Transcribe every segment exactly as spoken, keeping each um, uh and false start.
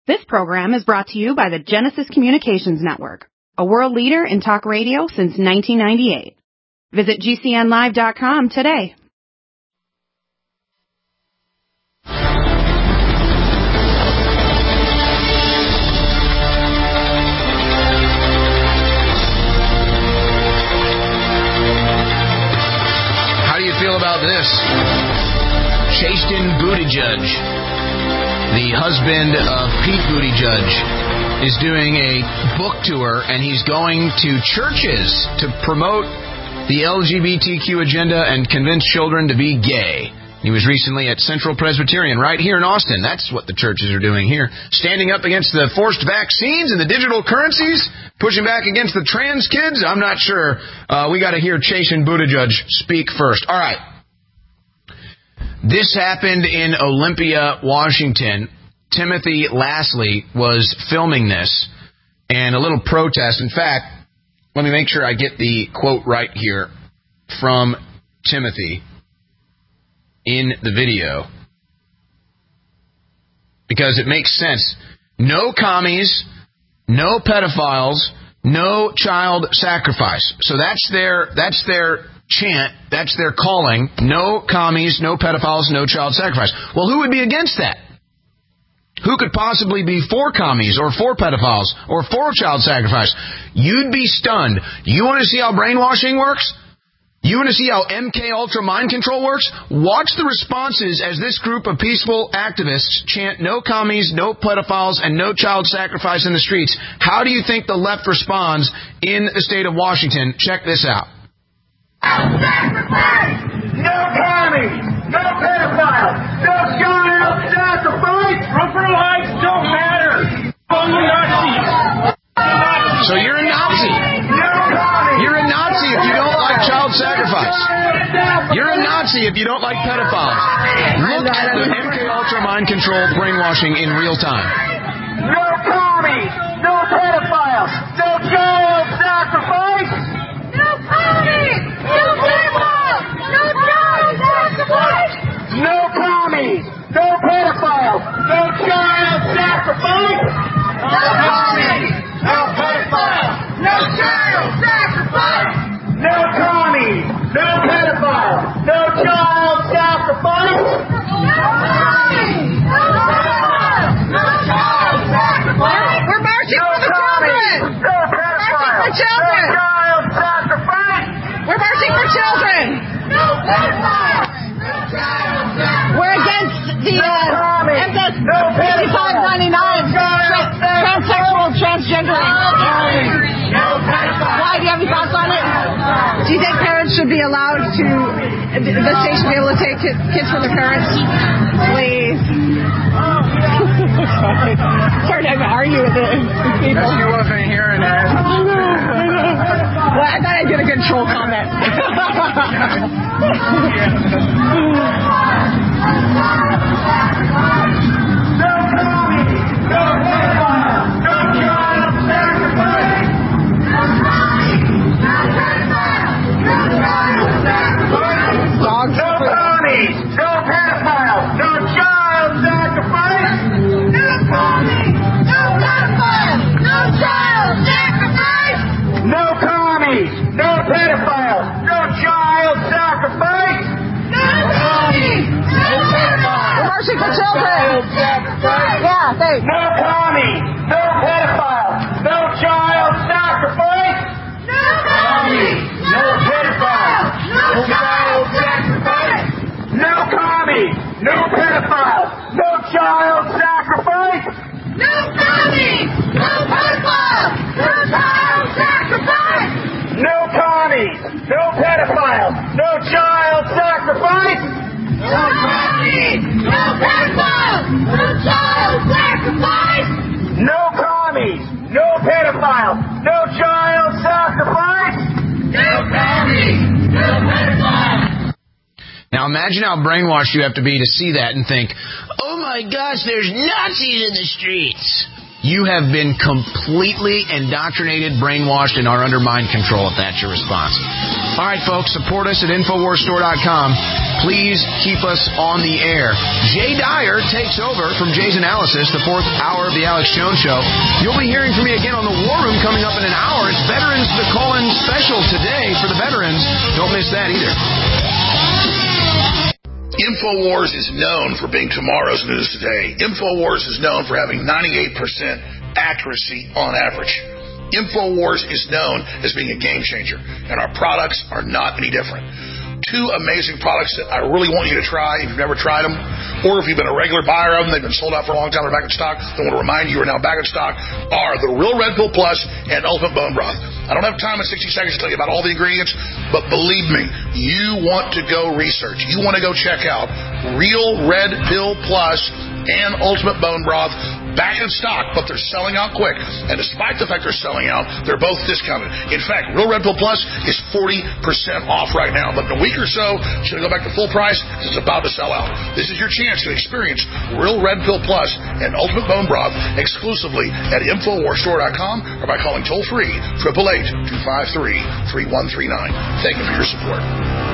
This program is brought to you by the Genesis Communications Network, a world leader in talk radio since nineteen ninety-eight. Visit G C N live dot com today. How do you feel about this? Chasten Buttigieg, the husband of Pete Buttigieg, is doing a book tour, and he's going to churches to promote the L G B T Q agenda and convince children to be gay. He was recently at Central Presbyterian right here in Austin. That's what the churches are doing here. Standing up against the forced vaccines and the digital currencies, pushing back against the trans kids. I'm not sure. Uh, we got to hear Chasten Buttigieg speak first. All right. This happened in Olympia, Washington. Timothy Lastly was filming this, and a little protest. In fact, let me make sure I get the quote right here from Timothy in the video, because it makes sense. No commies, no pedophiles, no child sacrifice. So that's their that's their chant, that's their calling. No commies, no pedophiles, no child sacrifice. Well, who would be against that? Who could possibly be for commies or for pedophiles or for child sacrifice? You'd be stunned. You want to see how brainwashing works? You want to see how M K Ultra mind control works? Watch the responses as this group of peaceful activists chant no commies, no pedophiles, and no child sacrifice in the streets. How do you think the left responds in the state of Washington? Check this out. Sacrifice! No commies! No pedophiles! No child sacrifice! Rubber lives don't matter! Only Nazis! So you're a Nazi. No commies! You're a Nazi if you don't like child sacrifice. You're a Nazi if you don't like pedophiles. Look at the M K Ultra mind control brainwashing in real time. No commies! No pedophiles! No child sacrifice! No commies! No pedophiles! No child sacrifice! No commies! No pedophiles! No child sacrifice! No commies! No pedophiles! No child sacrifice! No commies! No pedophiles! No child sacrifice! No commies! No pedophiles! No child sacrifice! We're marching for the children! No pedophiles! Marching for children! No child sacrifice! We're marching for children! No pedophiles! No child sacrifice! We're against the No uh, commies! M S No fifty-five ninety-nine tra- transsexual transgendering. No pedophiles! Why? Do you have any thoughts on it? Do you think parents should be allowed to, the state should be able to take ki- kids from their parents? Please. Sorry to argue with the people. She wasn't hearing it. Well, I thought I did a good troll comment. No commies! No pedophiles! No child sacrifice! No commies! No pedophiles! No child sacrifice! Dogs. No commies! No pedophiles! No child sacrifice! No commies! No pedophiles! No child sacrifice! No commies! No pedophiles! No child sacrifice! No commies! No pedophiles! We're marching for children. Sacrifice! Yeah, thanks. No commies! No pedophiles! No child sacrifice! No commies! No pedophiles! No child sacrifice! No commies! No pedophiles! No child sacrifice! No commies! No pedophiles! No child sacrifice! No commies! No pedophiles! No child sacrifice! No commies! No pedophiles! No child sacrifice! No commies! No pedophiles! No child sacrifice! No commies! No pedophiles! Now imagine how brainwashed you have to be to see that and think, oh my gosh, there's Nazis in the streets. you have been completely indoctrinated, brainwashed, and are under mind control if that's your response. All right, folks, support us at Infowars Store dot com. Please keep us on the air. Jay Dyer takes over from Jay's analysis, the fourth hour of the Alex Jones Show. You'll be hearing from me again on the War Room coming up in an hour. It's Veterans the Call-In Special today for the veterans. Don't miss that either. InfoWars is known for being tomorrow's news today. InfoWars is known for having ninety-eight percent accuracy on average. InfoWars is known as being a game changer, and our products are not any different. Two amazing products that I really want you to try if you've never tried them, or if you've been a regular buyer of them, they've been sold out for a long time, they're back in stock, I want to remind you are now back in stock, are the Real Red Pill Plus and Ultimate Bone Broth. I don't have time in sixty seconds to tell you about all the ingredients, but believe me, you want to go research. You want to go check out Real Red Pill Plus and Ultimate Bone Broth. Back in stock, but they're selling out quick. And despite the fact they're selling out, they're both discounted. In fact, Real Red Pill Plus is forty percent off right now. But in a week or so, it's going to go back to full price because it's about to sell out. This is your chance to experience Real Red Pill Plus and Ultimate Bone Broth exclusively at Infowars Store dot com or by calling toll-free eight eight eight, two five three, three one three nine. Thank you for your support.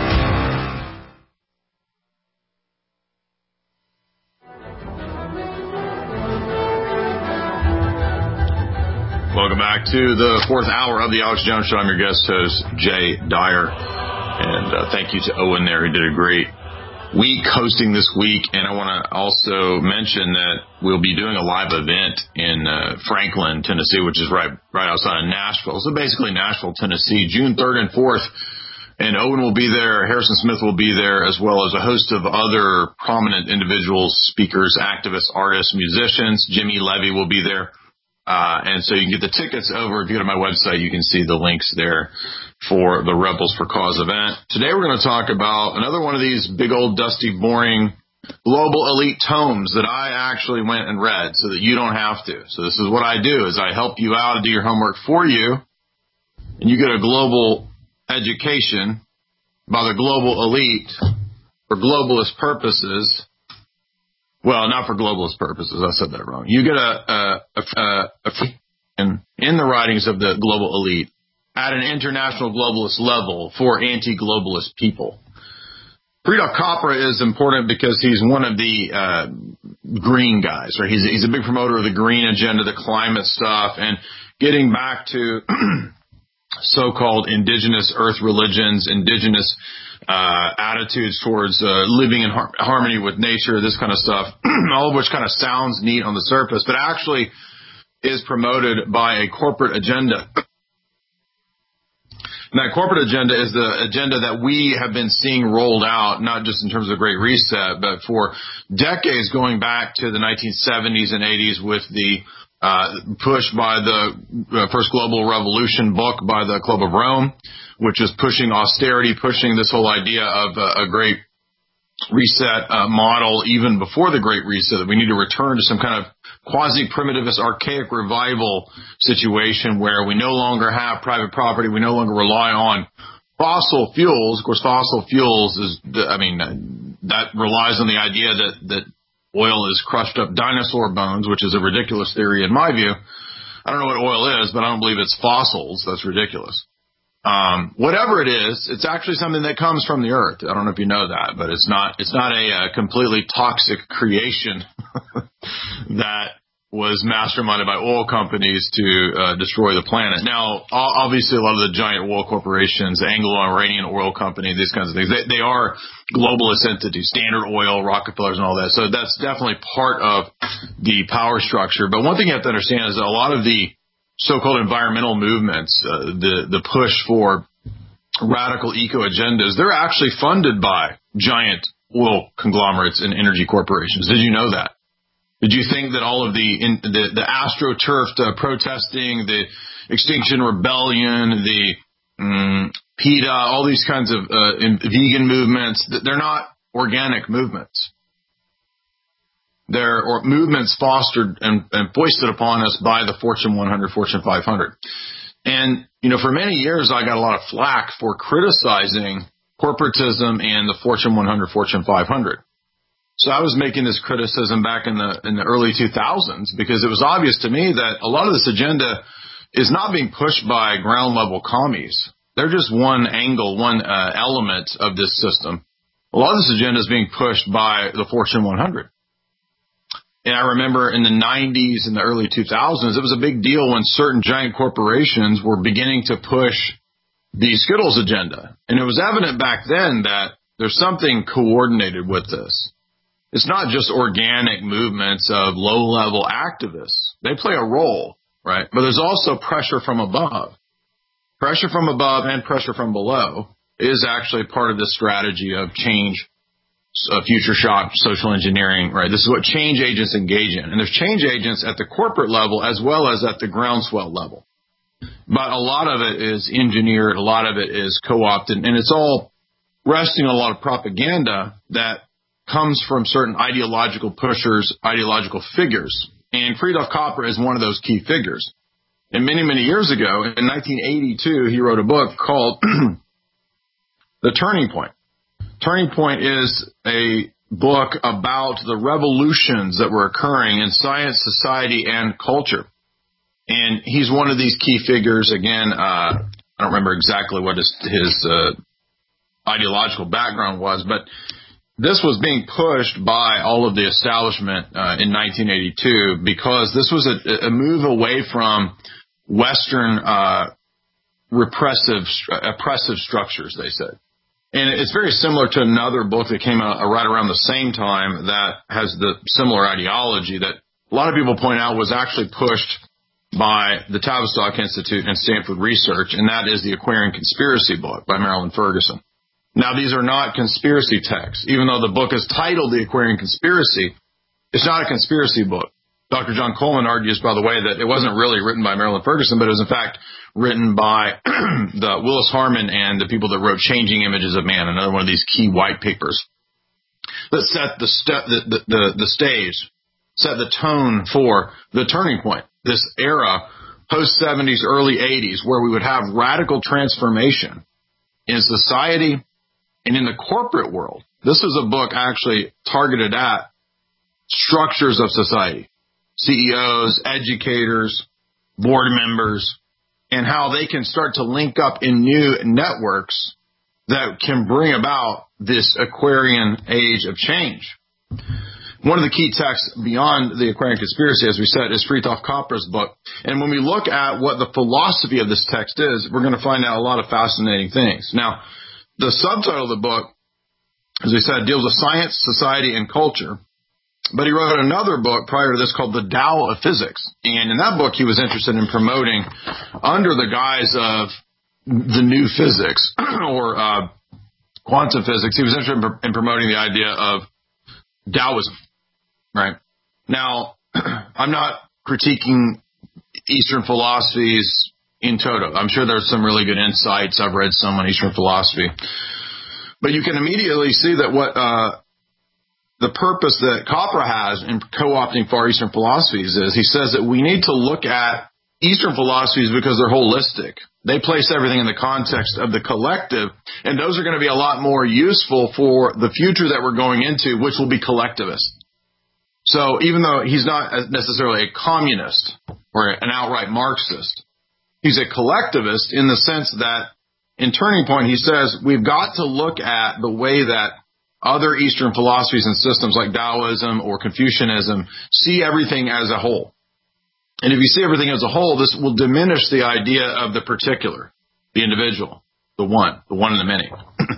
Welcome back to the fourth hour of the Alex Jones Show. I'm your guest host, Jay Dyer. And uh, thank you to Owen there, who did a great week hosting this week. And I want to also mention that we'll be doing a live event in uh, Franklin, Tennessee, which is right right outside of Nashville. So basically Nashville, Tennessee, June third and fourth. And Owen will be there. Harrison Smith will be there, as well as a host of other prominent individuals, speakers, activists, artists, musicians. Jimmy Levy will be there. Uh, and so you can get the tickets over. If you go to my website, you can see the links there for the Rebels for Cause event. Today we're going to talk about another one of these big old dusty, boring global elite tomes that I actually went and read so that you don't have to. So this is what I do, is I help you out and do your homework for you, and you get a global education by the global elite for globalist purposes. Well, not for globalist purposes. I said that wrong. You get a, a, a, a in, in the writings of the global elite at an international globalist level for anti-globalist people. Fredo Capra is important because he's one of the uh, green guys, right? He's, he's a big promoter of the green agenda, the climate stuff, and getting back to so-called indigenous earth religions, indigenous Uh, attitudes towards uh, living in har- harmony with nature, this kind of stuff, all of which kind of sounds neat on the surface, but actually is promoted by a corporate agenda. And that corporate agenda is the agenda that we have been seeing rolled out, not just in terms of the Great Reset, but for decades going back to the nineteen seventies and eighties with the uh, push by the uh, First Global Revolution book by the Club of Rome, which is pushing austerity, pushing this whole idea of uh, a Great Reset uh, model even before the Great Reset, that we need to return to some kind of quasi-primitivist, archaic revival situation where we no longer have private property, we no longer rely on fossil fuels. Of course, fossil fuels is, I mean, that relies on the idea that, that oil is crushed up dinosaur bones, which is a ridiculous theory in my view. I don't know what oil is, but I don't believe it's fossils. That's ridiculous. Um, whatever it is, it's actually something that comes from the earth. I don't know if you know that, but it's not, it's not a, uh, completely toxic creation that was masterminded by oil companies to uh, destroy the planet. Now, obviously, a lot of the giant oil corporations, the Anglo-Iranian Oil Company, these kinds of things, they, they are globalist entities, Standard Oil, Rockefellers, and all that. So that's definitely part of the power structure. But one thing you have to understand is that a lot of the so-called environmental movements, uh, the the push for radical eco-agendas, they're actually funded by giant oil conglomerates and energy corporations. Did you know that? Did you think that all of the in, the, the AstroTurf uh, protesting, the Extinction Rebellion, the um, PETA, all these kinds of uh, in, vegan movements, they're not organic movements? They're or movements fostered and, and foisted upon us by the Fortune one hundred, Fortune five hundred. And, you know, for many years, I got a lot of flack for criticizing corporatism and the Fortune one hundred, Fortune five hundred. So I was making this criticism back in the in the early two thousands because it was obvious to me that a lot of this agenda is not being pushed by ground level commies. They're just one angle, one uh, element of this system. A lot of this agenda is being pushed by the Fortune one hundred. And I remember in the nineties and the early two thousands, it was a big deal when certain giant corporations were beginning to push the Skittles agenda. And it was evident back then that there's something coordinated with this. It's not just organic movements of low-level activists. They play a role, right? But there's also pressure from above. Pressure from above and pressure from below is actually part of this strategy of change, uh, future shock, social engineering, right? This is what change agents engage in. And there's change agents at the corporate level as well as at the groundswell level. But a lot of it is engineered, a lot of it is co-opted, and it's all resting on a lot of propaganda that comes from certain ideological pushers, ideological figures. And Fritjof Capra is one of those key figures. And many, many years ago, in nineteen eighty-two, he wrote a book called The Turning Point. Turning Point is a book about the revolutions that were occurring in science, society, and culture. And he's one of these key figures. Again, uh, I don't remember exactly what his, his uh, ideological background was, but this was being pushed by all of the establishment uh, in nineteen eighty-two because this was a, a move away from Western uh, repressive, oppressive structures, they said. And it's very similar to another book that came out right around the same time that has the similar ideology that a lot of people point out was actually pushed by the Tavistock Institute and Stanford Research, and that is the Aquarian Conspiracy book by Marilyn Ferguson. Now, these are not conspiracy texts. Even though the book is titled The Aquarian Conspiracy, it's not a conspiracy book. Doctor John Coleman argues, by the way, that it wasn't really written by Marilyn Ferguson, but it was, in fact, written by the Willis Harman and the people that wrote Changing Images of Man, another one of these key white papers that set the, st- the, the, the, the stage, set the tone for the turning point, this era, post-seventies, early eighties, where we would have radical transformation in society and in the corporate world. This is a book actually targeted at structures of society, C E Os, educators, board members, and how they can start to link up in new networks that can bring about this Aquarian age of change. One of the key texts beyond the Aquarian Conspiracy, as we said, is Fritjof Capra's book. And when we look at what the philosophy of this text is, we're going to find out a lot of fascinating things. Now, the subtitle of the book, as we said, deals with science, society, and culture. But he wrote another book prior to this called The Tao of Physics. And in that book, he was interested in promoting, under the guise of the new physics or uh, quantum physics, he was interested in, in promoting the idea of Taoism. Right. Now, I'm not critiquing Eastern philosophies in toto. I'm sure there's some really good insights. I've read some on Eastern philosophy. But you can immediately see that what uh, the purpose that Capra has in co-opting Far Eastern philosophies is he says that we need to look at Eastern philosophies because they're holistic. They place everything in the context of the collective, and those are going to be a lot more useful for the future that we're going into, which will be collectivist. So even though he's not necessarily a communist or an outright Marxist, he's a collectivist in the sense that in Turning Point, he says we've got to look at the way that other Eastern philosophies and systems like Taoism or Confucianism see everything as a whole. And if you see everything as a whole, this will diminish the idea of the particular, the individual, the one, the one in the many.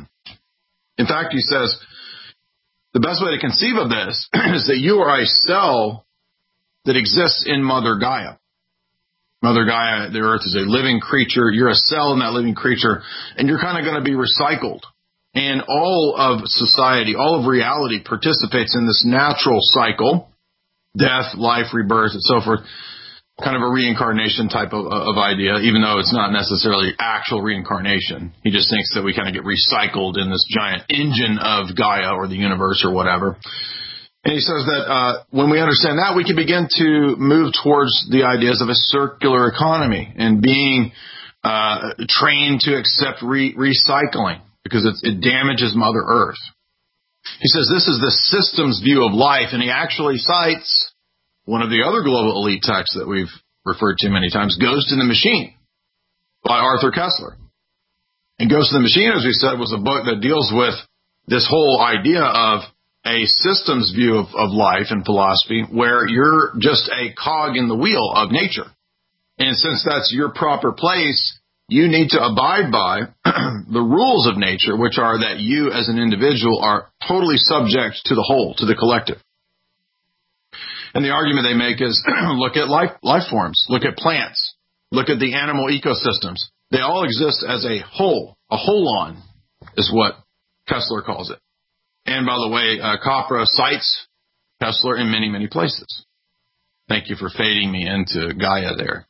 In fact, he says, the best way to conceive of this is that you are a cell that exists in Mother Gaia. Mother Gaia, the earth, is a living creature. You're a cell in that living creature, and you're kind of going to be recycled. And all of society, all of reality participates in this natural cycle, death, life, rebirth, and so forth. Kind of a reincarnation type of, of idea, even though it's not necessarily actual reincarnation. He just thinks that we kind of get recycled in this giant engine of Gaia or the universe or whatever. And he says that uh, when we understand that, we can begin to move towards the ideas of a circular economy and being uh, trained to accept re- recycling because it's, it damages Mother Earth. He says this is the systems view of life, and he actually cites one of the other global elite texts that we've referred to many times, Ghost in the Machine by Arthur Koestler. And Ghost in the Machine, as we said, was a book that deals with this whole idea of a systems view of, of life and philosophy where you're just a cog in the wheel of nature. And since that's your proper place, you need to abide by the rules of nature, which are that you as an individual are totally subject to the whole, to the collective. And the argument they make is look at life, life forms, look at plants, look at the animal ecosystems. They all exist as a whole. A whole-on is what Koestler calls it. And by the way, uh, Capra cites Koestler in many, many places. Thank you for fading me into Gaia there.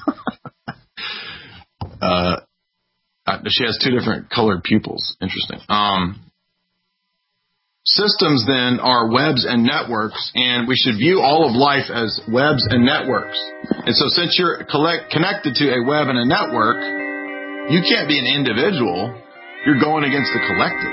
uh, she has two different colored pupils. Interesting. Um, systems, then, are webs and networks, and we should view all of life as webs and networks. And so since you're collect, connected to a web and a network, you can't be an individual. You're going against the collective.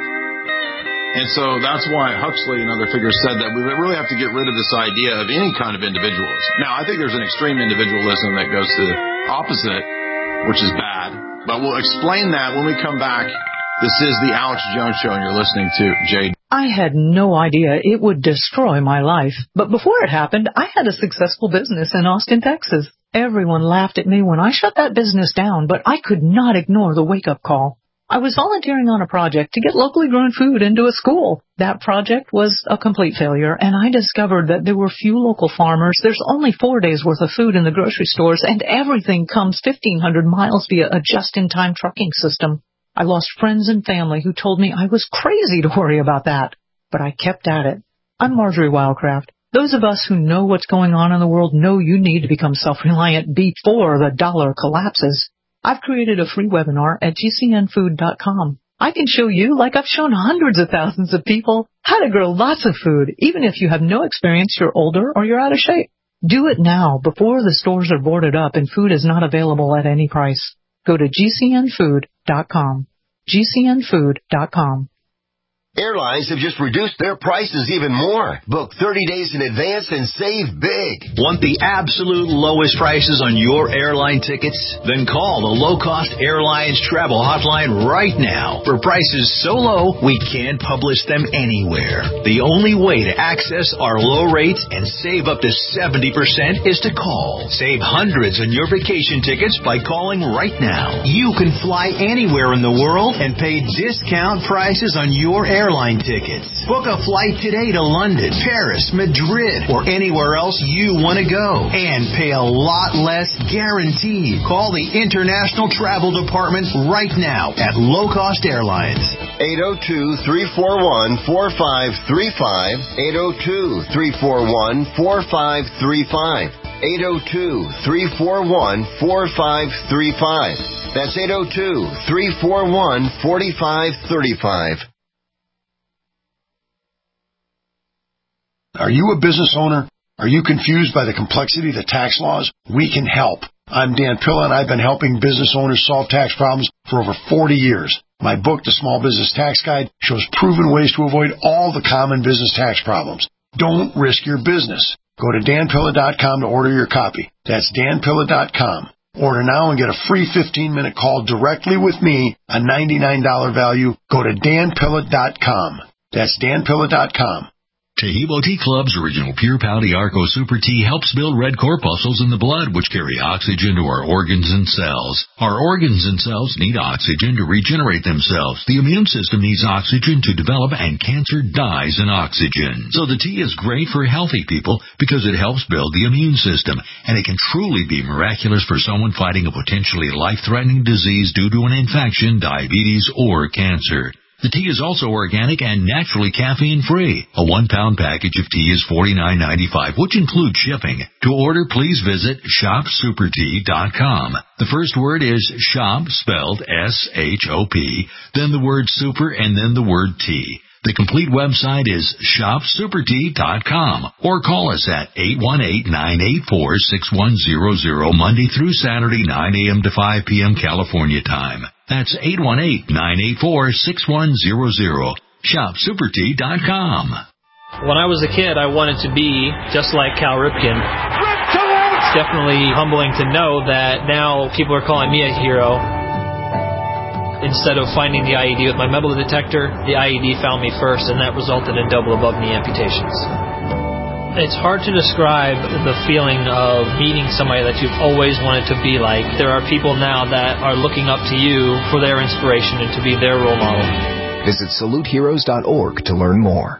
And so that's why Huxley and other figures said that we really have to get rid of this idea of any kind of individualism. Now, I think there's an extreme individualism that goes to the opposite, which is bad. But we'll explain that when we come back. This is the Alex Jones Show, and you're listening to Jade. I had no idea it would destroy my life. But before it happened, I had a successful business in Austin, Texas. Everyone laughed at me when I shut that business down, but I could not ignore the wake-up call. I was volunteering on a project to get locally grown food into a school. That project was a complete failure, and I discovered that there were few local farmers. There's only four days' worth of food in the grocery stores, and everything comes fifteen hundred miles via a just-in-time trucking system. I lost friends and family who told me I was crazy to worry about that, but I kept at it. I'm Marjorie Wildcraft. Those of us who know what's going on in the world know you need to become self-reliant before the dollar collapses. I've created a free webinar at G C N food dot com. I can show you, like I've shown hundreds of thousands of people, how to grow lots of food, even if you have no experience, you're older, or you're out of shape. Do it now, before the stores are boarded up and food is not available at any price. Go to G C N food dot com. G C N food dot com. Airlines have just reduced their prices even more. Book thirty days in advance and save big. Want the absolute lowest prices on your airline tickets? Then call the Low Cost Airlines Travel Hotline right now. For prices so low, we can't publish them anywhere. The only way to access our low rates and save up to seventy percent is to call. Save hundreds on your vacation tickets by calling right now. You can fly anywhere in the world and pay discount prices on your airline airline tickets. Book a flight today to London, Paris, Madrid, or anywhere else you want to go and pay a lot less guaranteed. Call the International Travel Department right now at Low Cost Airlines. eight oh two, three four one, four five three five. eight oh two, three four one, four five three five. eight oh two, three four one, four five three five. That's eight oh two, three four one, four five three five. Are you a business owner? Are you confused by the complexity of the tax laws? We can help. I'm Dan Pilla, and I've been helping business owners solve tax problems for over forty years. My book, The Small Business Tax Guide, shows proven ways to avoid all the common business tax problems. Don't risk your business. Go to Dan Pilla dot com to order your copy. That's Dan Pilla dot com. Order now and get a free fifteen-minute call directly with me, a ninety-nine dollars value. Go to Dan Pilla dot com. That's Dan Pilla dot com. Taheebo Tea Club's original Pure Pouty Arco Super Tea helps build red corpuscles in the blood, which carry oxygen to our organs and cells. Our organs and cells need oxygen to regenerate themselves. The immune system needs oxygen to develop, and cancer dies in oxygen. So the tea is great for healthy people because it helps build the immune system, and it can truly be miraculous for someone fighting a potentially life-threatening disease due to an infection, diabetes, or cancer. The tea is also organic and naturally caffeine-free. A one-pound package of tea is forty-nine ninety-five, which includes shipping. To order, please visit shop super tea dot com. The first word is shop, spelled S H O P, then the word super, and then the word tea. The complete website is shop super tea dot com, or call us at eight one eight, nine eight four, six one zero zero Monday through Saturday, nine a.m. to five p.m. California time. That's eight one eight, nine eight four, six one zero zero. shop super tea dot com. When I was a kid, I wanted to be just like Cal Ripken. It's definitely humbling to know that now people are calling me a hero. Instead of finding the I E D with my metal detector, the I E D found me first, and that resulted in double above knee amputations. It's hard to describe the feeling of meeting somebody that you've always wanted to be like. There are people now that are looking up to you for their inspiration and to be their role model. Visit salute heroes dot org to learn more.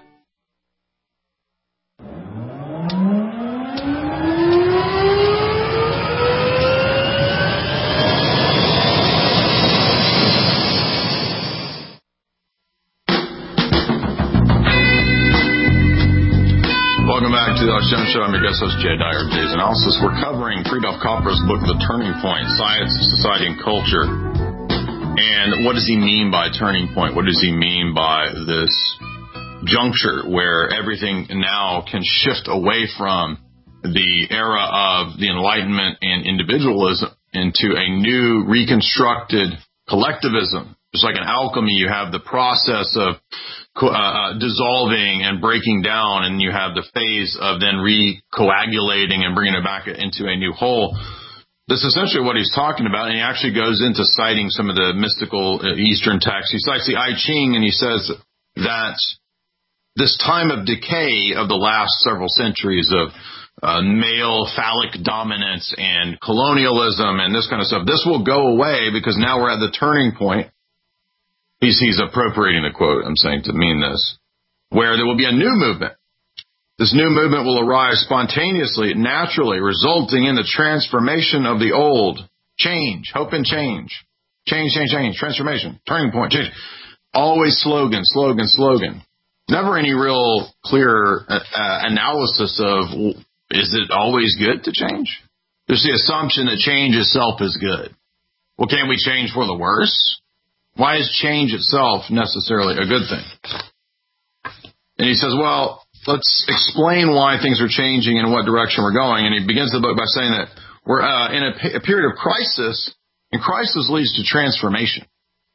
Welcome back to the Alex Jones Show. I'm your guest host, Jay Dyer of Jay's Analysis. We're covering Fridtjof Capra's book, The Turning Point, Science, Society, and Culture. And what does he mean by turning point? What does he mean by this juncture where everything now can shift away from the era of the Enlightenment and individualism into a new reconstructed collectivism? Just like an alchemy, you have the process of uh, dissolving and breaking down, and you have the phase of then recoagulating and bringing it back into a new whole. That's essentially what he's talking about, and he actually goes into citing some of the mystical Eastern texts. He cites the I Ching, and he says that this time of decay of the last several centuries of uh, male phallic dominance and colonialism and this kind of stuff, this will go away because now we're at the turning point. He's, he's appropriating the quote, I'm saying, to mean this, where there will be a new movement. This new movement will arise spontaneously, naturally, resulting in the transformation of the old. Change, hope and change. Change, change, change, transformation, turning point, change. Always slogan, slogan, slogan. Never any real clear uh, analysis of, is it always good to change? There's the assumption that change itself is good. Well, can we change for the worse? Why is change itself necessarily a good thing? And he says, well, let's explain why things are changing and in what direction we're going. And he begins the book by saying that we're uh, in a, a period of crisis, and crisis leads to transformation.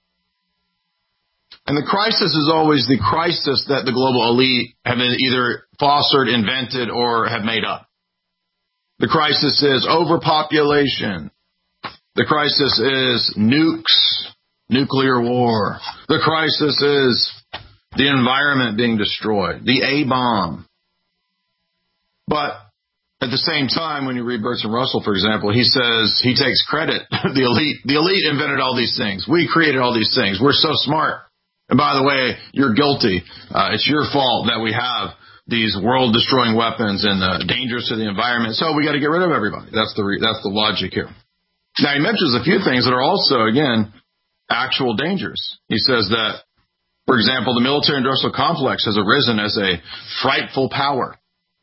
And the crisis is always the crisis that the global elite have either fostered, invented, or have made up. The crisis is overpopulation. The crisis is nukes, nuclear war. The crisis is the environment being destroyed, the A-bomb. But at the same time, when you read Bertrand Russell, for example, he says he takes credit. The elite, the elite invented all these things. We created all these things. We're so smart. And by the way, you're guilty. Uh, it's your fault that we have these world-destroying weapons and uh, dangerous to the environment. So we got to get rid of everybody. That's the re- that's the logic here. Now, he mentions a few things that are also, again, actual dangers. He says that, for example, the military-industrial complex has arisen as a frightful power.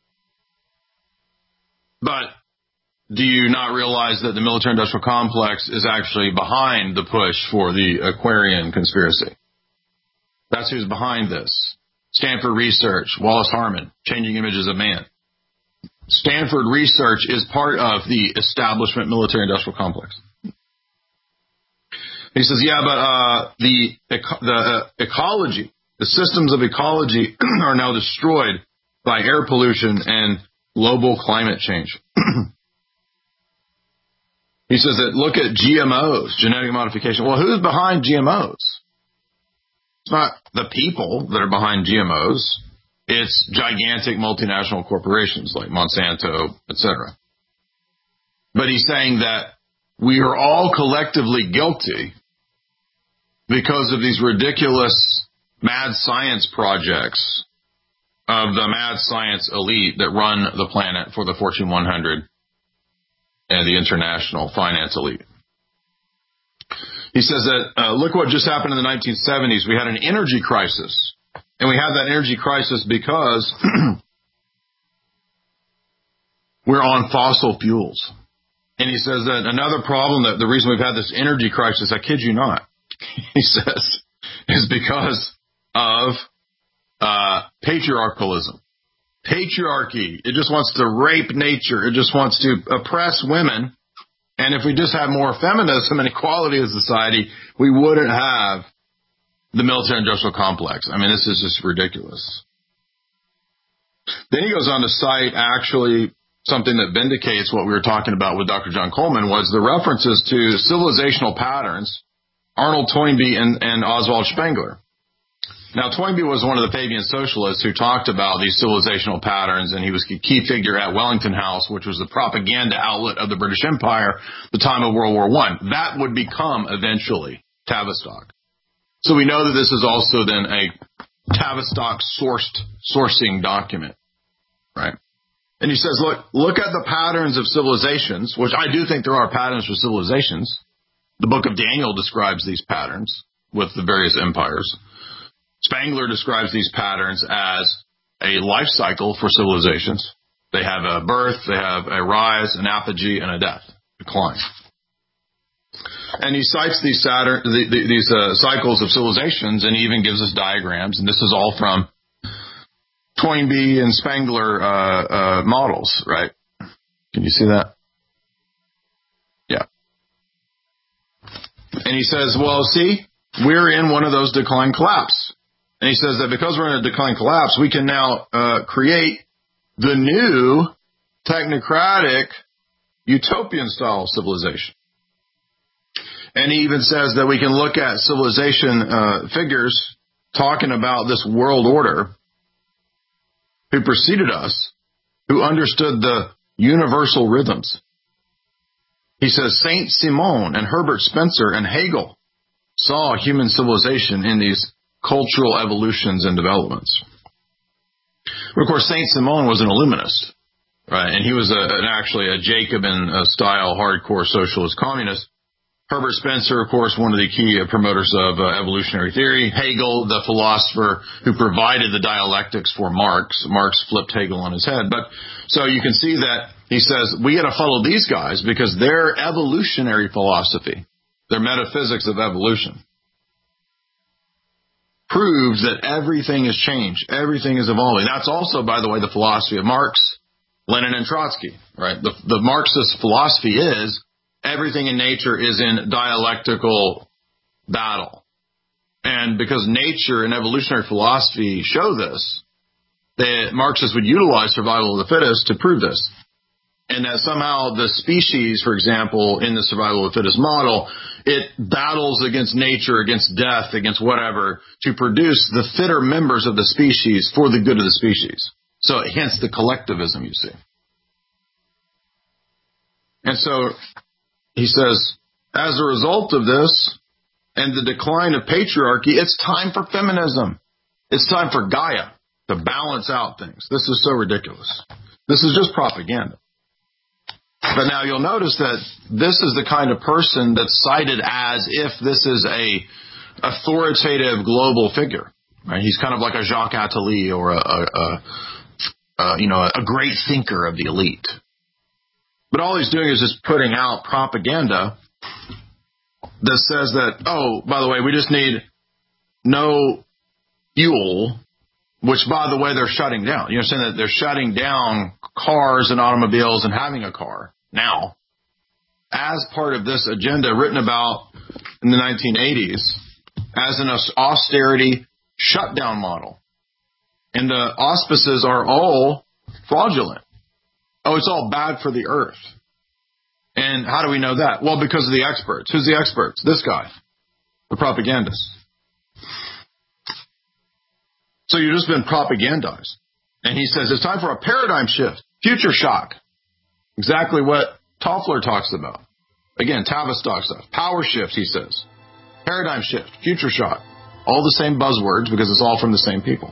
But do you not realize that the military-industrial complex is actually behind the push for the Aquarian conspiracy? That's who's behind this. Stanford Research, Wallace Harmon, Changing Images of Man. Stanford Research is part of the establishment military-industrial complex. He says, yeah, but uh, the the uh, ecology, the systems of ecology are now destroyed by air pollution and global climate change. He says that look at G M Os, genetic modification. Well, who's behind G M Os? It's not the people that are behind G M Os. It's gigantic multinational corporations like Monsanto, et cetera. But he's saying that we are all collectively guilty because of these ridiculous mad science projects of the mad science elite that run the planet for the Fortune one hundred and the international finance elite. He says that, uh, look what just happened in the nineteen seventies. We had an energy crisis. And we had that energy crisis because we're on fossil fuels. And he says that another problem, that the reason we've had this energy crisis, I kid you not, he says, is because of uh, patriarchalism. Patriarchy. It just wants to rape nature. It just wants to oppress women. And if we just had more feminism and equality in society, we wouldn't have the military-industrial complex. I mean, this is just ridiculous. Then he goes on to cite actually something that vindicates what we were talking about with Doctor John Coleman, was the references to civilizational patterns, Arnold Toynbee and, and Oswald Spengler. Now, Toynbee was one of the Fabian socialists who talked about these civilizational patterns, and he was a key figure at Wellington House, which was the propaganda outlet of the British Empire at the time of World War One. That would become eventually Tavistock. So we know that this is also then a Tavistock-sourced sourcing document, right? And he says, look, look at the patterns of civilizations, which I do think there are patterns for civilizations. The book of Daniel describes these patterns with the various empires. Spengler describes these patterns as a life cycle for civilizations. They have a birth, they have a rise, an apogee, and a death, decline. And he cites these Saturn, the, the, these uh, cycles of civilizations, and he even gives us diagrams. And this is all from Toynbee and Spengler uh, uh, models, right? Can you see that? Yeah. And he says, well, see, we're in one of those decline collapse. And he says that because we're in a decline collapse, we can now uh, create the new technocratic utopian style civilization. And he even says that we can look at civilization uh, figures talking about this world order who preceded us, who understood the universal rhythms. He says Saint Simon and Herbert Spencer and Hegel saw human civilization in these cultural evolutions and developments. But of course, Saint Simon was an Illuminist, right? And he was a, an actually a Jacobin uh, style hardcore socialist communist. Herbert Spencer, of course, one of the key promoters of uh, evolutionary theory. Hegel, the philosopher who provided the dialectics for Marx. Marx flipped Hegel on his head. But so you can see that he says we got to follow these guys because their evolutionary philosophy, their metaphysics of evolution, proves that everything has changed. Everything is evolving. That's also, by the way, the philosophy of Marx, Lenin, and Trotsky, right? The, the Marxist philosophy is everything in nature is in dialectical battle. And because nature and evolutionary philosophy show this, that Marxists would utilize survival of the fittest to prove this. And that somehow the species, for example, in the survival of the fittest model, it battles against nature, against death, against whatever, to produce the fitter members of the species for the good of the species. So hence the collectivism, you see. And so he says, as a result of this and the decline of patriarchy, it's time for feminism. It's time for Gaia to balance out things. This is so ridiculous. This is just propaganda. But now you'll notice that this is the kind of person that's cited as if this is a authoritative global figure. Right? He's kind of like a Jacques Attali or a, a, a, a you know a great thinker of the elite. But all he's doing is just putting out propaganda that says that, oh, by the way, we just need no fuel, which, by the way, they're shutting down. You understand that they're shutting down cars and automobiles and having a car now as part of this agenda written about in the nineteen eighties as an austerity shutdown model. And the auspices are all fraudulent. Oh, it's all bad for the earth. And how do we know that? Well, because of the experts. Who's the experts? This guy, the propagandist. So you've just been propagandized. And he says it's time for a paradigm shift, future shock. Exactly what Toffler talks about. Again, Tavistock stuff. Power shift, he says. Paradigm shift, future shock. All the same buzzwords because it's all from the same people.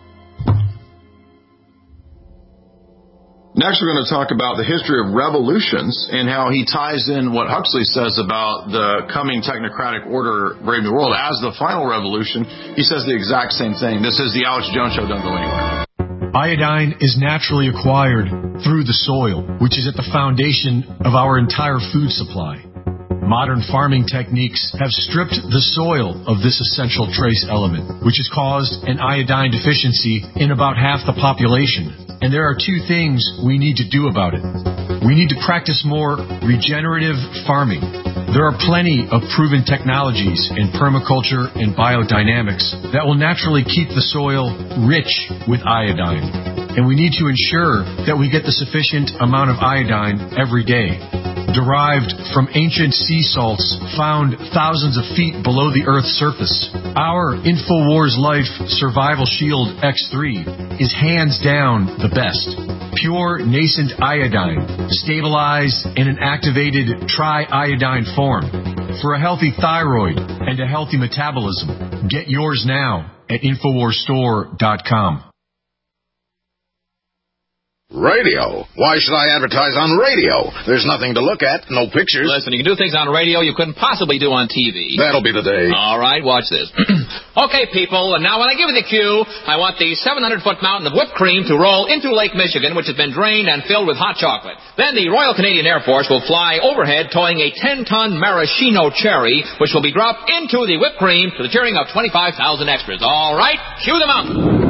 Next, we're going to talk about the history of revolutions and how he ties in what Huxley says about the coming technocratic order brave new world as the final revolution. He says the exact same thing. This is the Alex Jones Show. Don't go anywhere. Iodine is naturally acquired through the soil, which is at the foundation of our entire food supply. Modern farming techniques have stripped the soil of this essential trace element, which has caused an iodine deficiency in about half the population. And there are two things we need to do about it. We need to practice more regenerative farming. There are plenty of proven technologies in permaculture and biodynamics that will naturally keep the soil rich with iodine. And we need to ensure that we get the sufficient amount of iodine every day. Derived from ancient sea salts found thousands of feet below the Earth's surface. Our InfoWars Life Survival Shield X three is hands down the best. Pure nascent iodine, stabilized in an activated triiodine form. For a healthy thyroid and a healthy metabolism. Get yours now at Infowars Store dot com. Radio? Why should I advertise on radio? There's nothing to look at, no pictures. Listen, you can do things on radio you couldn't possibly do on T V. That'll be the day. All right, watch this. Okay, people, and now when I give you the cue, I want the seven hundred foot mountain of whipped cream to roll into Lake Michigan, which has been drained and filled with hot chocolate. Then the Royal Canadian Air Force will fly overhead towing a ten ton maraschino cherry, which will be dropped into the whipped cream to the cheering of twenty-five thousand extras. All right, cue the mountain.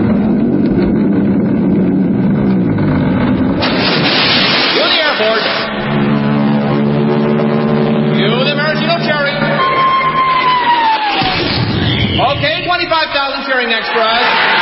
Okay, twenty-five thousand cheering extras.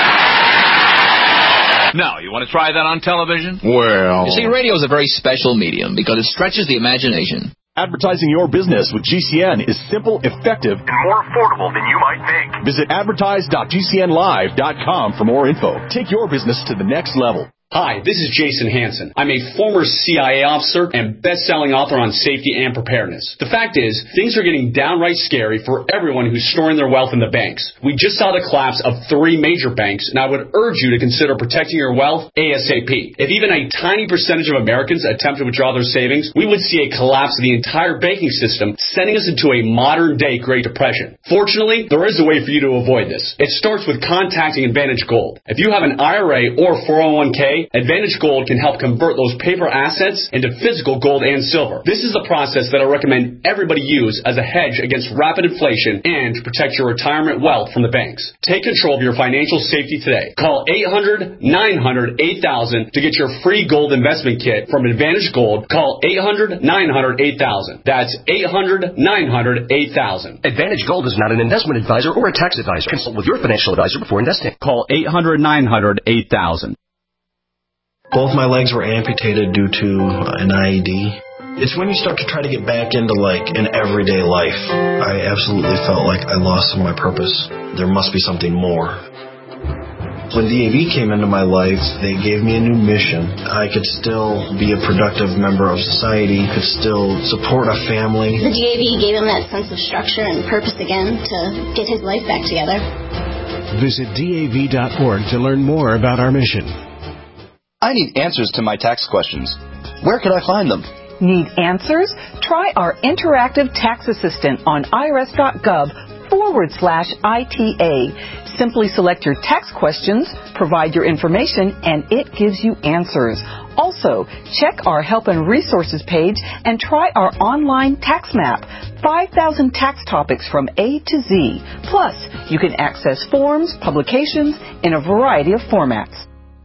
Now, you want to try that on television? Well... You see, radio is a very special medium because it stretches the imagination. Advertising your business with G C N is simple, effective, and more affordable than you might think. Visit advertise dot G C N live dot com for more info. Take your business to the next level. Hi, this is Jason Hansen. I'm a former C I A officer and best-selling author on safety and preparedness. The fact is, things are getting downright scary for everyone who's storing their wealth in the banks. We just saw the collapse of three major banks, and I would urge you to consider protecting your wealth ASAP. If even a tiny percentage of Americans attempt to withdraw their savings, we would see a collapse of the entire banking system, sending us into a modern-day Great Depression. Fortunately, there is a way for you to avoid this. It starts with contacting Advantage Gold. If you have an I R A or four oh one k, Advantage Gold can help convert those paper assets into physical gold and silver. This is the process that I recommend everybody use as a hedge against rapid inflation and to protect your retirement wealth from the banks. Take control of your financial safety today. Call eight hundred nine hundred eight thousand to get your free gold investment kit from Advantage Gold. Call eight hundred nine hundred eight thousand. That's eight hundred nine hundred eight thousand. Advantage Gold is not an investment advisor or a tax advisor. Consult with your financial advisor before investing. Call eight hundred nine hundred eight thousand. Both my legs were amputated due to an I E D. It's when you start to try to get back into, like, an everyday life. I absolutely felt like I lost some of my purpose. There must be something more. When D A V came into my life, they gave me a new mission. I could still be a productive member of society, could still support a family. The D A V gave him that sense of structure and purpose again to get his life back together. Visit D A V dot org to learn more about our mission. I need answers to my tax questions. Where could I find them? Need answers? Try our interactive tax assistant on irs.gov forward slash ITA. Simply select your tax questions, provide your information, and it gives you answers. Also, check our help and resources page and try our online tax map. five thousand tax topics from A to Z. Plus, you can access forms, publications in a variety of formats.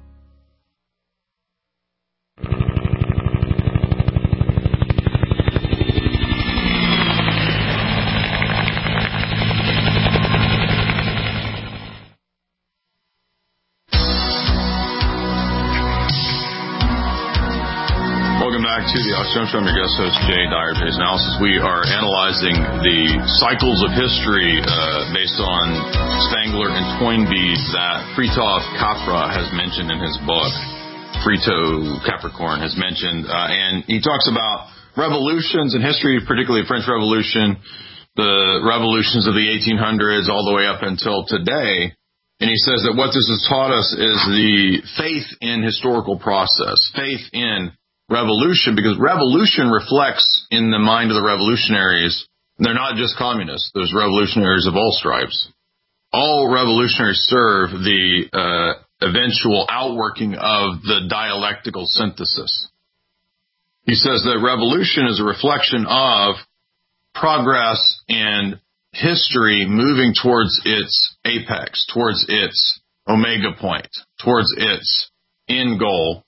To the Oxygen, I'm your guest host, Jay Dyer, Jay's Analysis. We are analyzing the cycles of history uh, based on Spangler and Toynbee that Fritjof Capra has mentioned in his book. Frito Capricorn has mentioned. Uh, and he talks about revolutions in history, particularly the French Revolution, the revolutions of the eighteen hundreds all the way up until today. And he says that what this has taught us is the faith in historical process, faith in revolution, because revolution reflects in the mind of the revolutionaries, they're not just communists, there's revolutionaries of all stripes. All revolutionaries serve the uh, eventual outworking of the dialectical synthesis. He says that revolution is a reflection of progress and history moving towards its apex, towards its omega point, towards its end goal.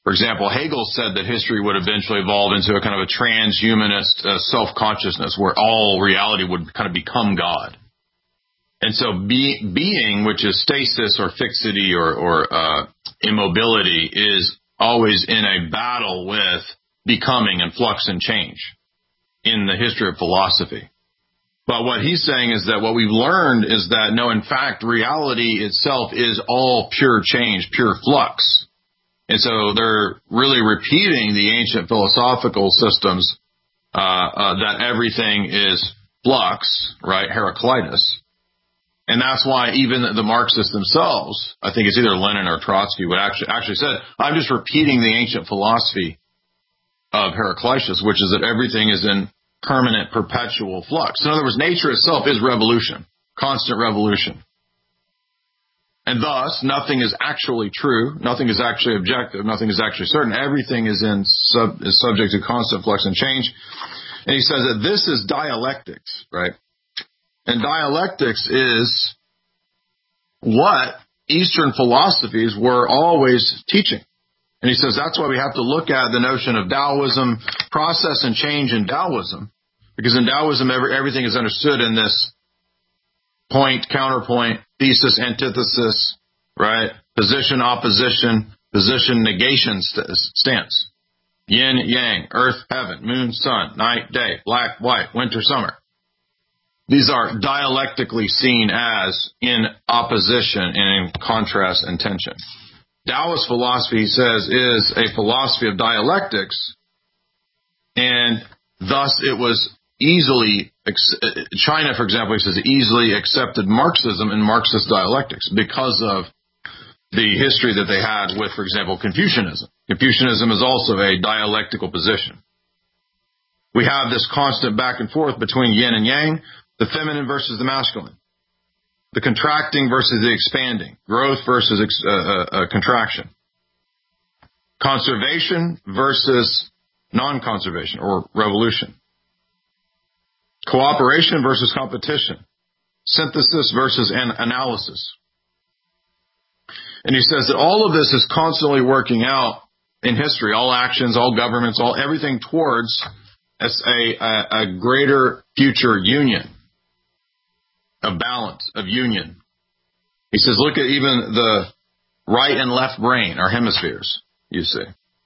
For example, Hegel said that history would eventually evolve into a kind of a transhumanist uh, self-consciousness where all reality would kind of become God. And so be, being, which is stasis or fixity or, or uh, immobility, is always in a battle with becoming and flux and change in the history of philosophy. But what he's saying is that what we've learned is that, no, in fact, reality itself is all pure change, pure flux. And so they're really repeating the ancient philosophical systems uh, uh, that everything is flux, right, Heraclitus. And that's why even the Marxists themselves, I think it's either Lenin or Trotsky, would actually actually said, I'm just repeating the ancient philosophy of Heraclitus, which is that everything is in permanent, perpetual flux. In other words, nature itself is revolution, constant revolution. And thus, nothing is actually true, nothing is actually objective, nothing is actually certain. Everything is in sub, is subject to constant flux and change. And he says that this is dialectics, right? And dialectics is what Eastern philosophies were always teaching. And he says that's why we have to look at the notion of Taoism, process and change in Taoism, because in Taoism every, everything is understood in this point, counterpoint, thesis, antithesis, right? Position, opposition, position, negation st- stance. Yin, yang, earth, heaven, moon, sun, night, day, black, white, winter, summer. These are dialectically seen as in opposition and in contrast and tension. Taoist philosophy, he says, is a philosophy of dialectics, and thus it was easily, China, for example, he says, easily accepted Marxism and Marxist dialectics because of the history that they had with, for example, Confucianism. Confucianism is also a dialectical position. We have this constant back and forth between yin and yang, the feminine versus the masculine, the contracting versus the expanding, growth versus uh, uh, uh, contraction, conservation versus non-conservation or revolution, cooperation versus competition, synthesis versus an analysis. And he says that all of this is constantly working out in history, all actions, all governments, all everything towards a, a, a greater future union, a balance of union. He says, look at even the right and left brain, our hemispheres, you see.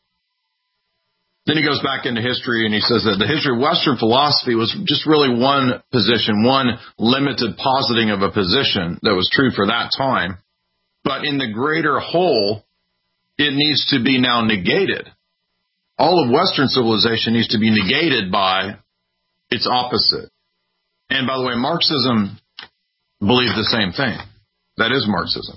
Then he goes back into history and he says that the history of Western philosophy was just really one position, one limited positing of a position that was true for that time. But in the greater whole, it needs to be now negated. All of Western civilization needs to be negated by its opposite. And by the way, Marxism believes the same thing. That is Marxism.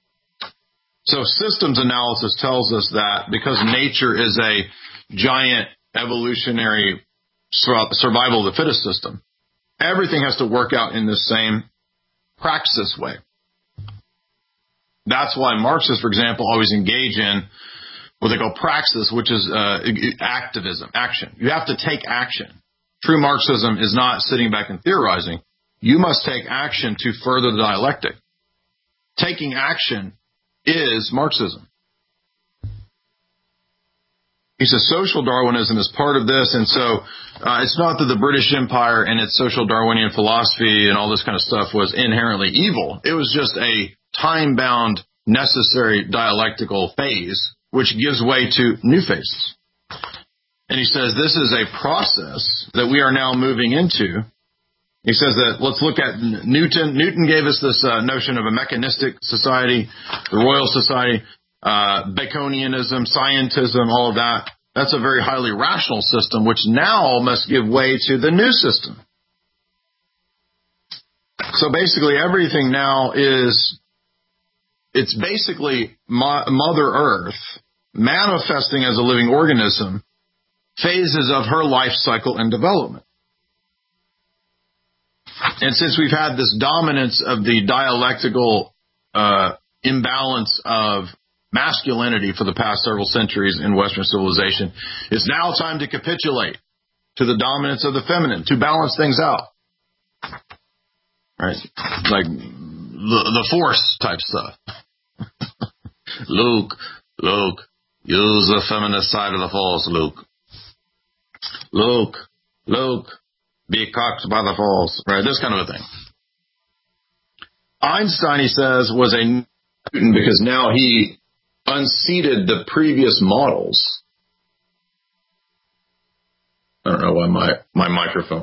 So systems analysis tells us that because nature is a giant evolutionary survival of the fittest system, everything has to work out in the same praxis way. That's why Marxists, for example, always engage in what they call praxis, which is uh, activism, action. You have to take action. True Marxism is not sitting back and theorizing. You must take action to further the dialectic. Taking action is Marxism. He says social Darwinism is part of this, and so uh, it's not that the British Empire and its social Darwinian philosophy and all this kind of stuff was inherently evil. It was just a time-bound, necessary dialectical phase, which gives way to new phases. And he says this is a process that we are now moving into. He says that, let's look at Newton. Newton gave us this uh, notion of a mechanistic society, the Royal Society, uh, Baconianism, scientism, all of that. That's a very highly rational system, which now must give way to the new system. So basically everything now is, it's basically Mo- Mother Earth manifesting as a living organism, phases of her life cycle and development. And since we've had this dominance of the dialectical uh, imbalance of masculinity for the past several centuries in Western civilization, it's now time to capitulate to the dominance of the feminine, to balance things out. Right? Like the, the Force type stuff. Luke, Luke, Use the feminist side of the force, Luke. Luke, Luke, be cocked by the force. Right, this kind of a thing. Einstein, he says, was a Newton because now he unseated the previous models. I don't know why my, my microphone...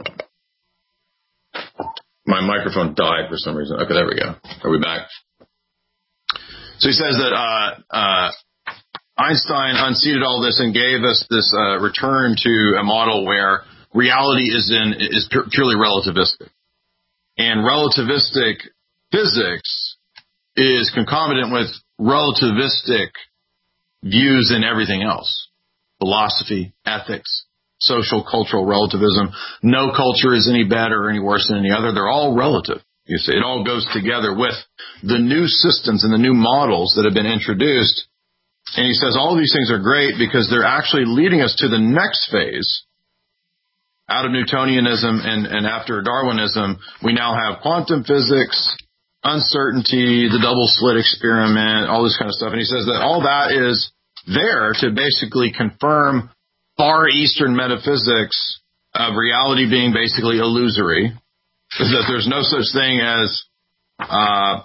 My microphone died for some reason. Okay, there we go. Are we back? So he says that uh, uh, Einstein unseated all this and gave us this uh, return to a model where reality is in is purely relativistic, and relativistic physics is concomitant with relativistic views in everything else: philosophy, ethics, social, cultural relativism. No culture is any better or any worse than any other. They're all relative. You see, it all goes together with the new systems and the new models that have been introduced. And he says all these things are great because they're actually leading us to the next phase. Out of Newtonianism and, and after Darwinism, we now have quantum physics, uncertainty, the double slit experiment, all this kind of stuff. And he says that all that is there to basically confirm Far Eastern metaphysics of reality being basically illusory, is that there's no such thing as uh,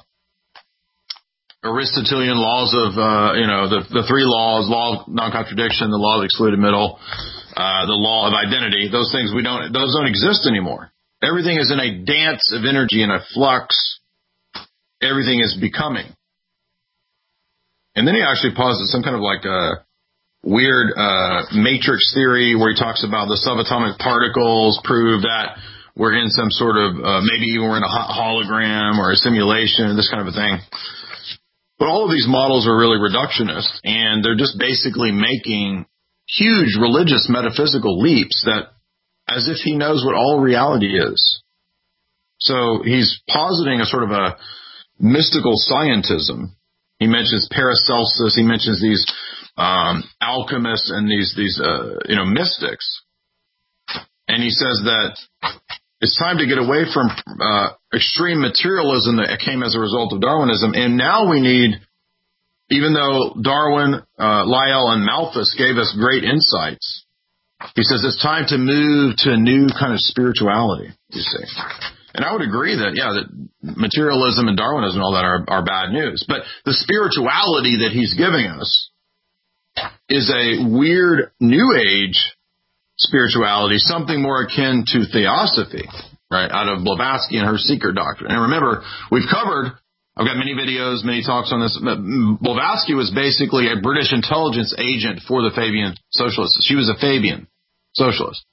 Aristotelian laws of, uh, you know, the, the three laws, law of non-contradiction, the law of the excluded middle, uh, the law of identity. Those things we don't, those don't exist anymore. Everything is in a dance of energy and a flux. Everything is becoming. And then he actually posits some kind of like a weird uh, matrix theory where he talks about the subatomic particles prove that we're in some sort of, uh, maybe even we're in a hologram or a simulation, this kind of a thing. But all of these models are really reductionist, and they're just basically making huge religious metaphysical leaps that as if he knows what all reality is. So he's positing a sort of a mystical scientism. He mentions Paracelsus, he mentions these Um, alchemists and these, these, uh, you know, mystics. And he says that it's time to get away from, uh, extreme materialism that came as a result of Darwinism. And now we need, even though Darwin, uh, Lyell and Malthus gave us great insights, he says it's time to move to a new kind of spirituality, you see. And I would agree that, yeah, that materialism and Darwinism and all that are, are bad news. But the spirituality that he's giving us is a weird New Age spirituality, something more akin to theosophy, right, out of Blavatsky and her seeker doctrine. And remember, we've covered, I've got many videos, many talks on this, but Blavatsky was basically a British intelligence agent for the Fabian socialists. She was a Fabian socialist.